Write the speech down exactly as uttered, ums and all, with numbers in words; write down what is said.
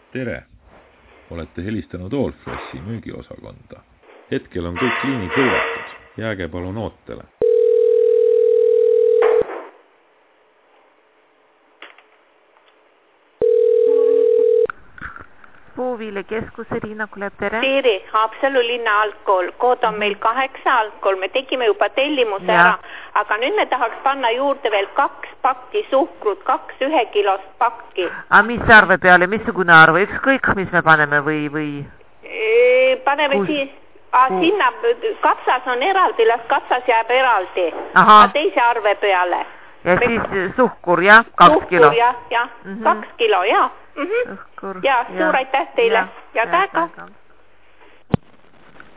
Tere! Olete helistanud Allfressi müügiosakonda. Hetkel on kõik liinid hõivatud. Jääge palun ootele. Puuviile keskuse Riina Kuleb, tere. Siiri, Haapsalu linna algkool. Kood on meil kaheksa algkool. Me tegime juba tellimuse ära, aga nüüd me tahaks panna juurde veel kaks pakki suhkrut, kaks ühe kilost pakki. A mis arve peale, missugune arve? Ükskõik, mis me paneme või... või... E, paneme Kus... siis... A, sinna katsas on eraldi, las katsas jääb eraldi. A teise arve peale. Ja me... siis suhkur, jah? Kaks suhkur, kilo? jah, jah. Mm -hmm. Kaks kilo, jah. Mm -hmm. ja, suur aitäh teile ja, ja tähega.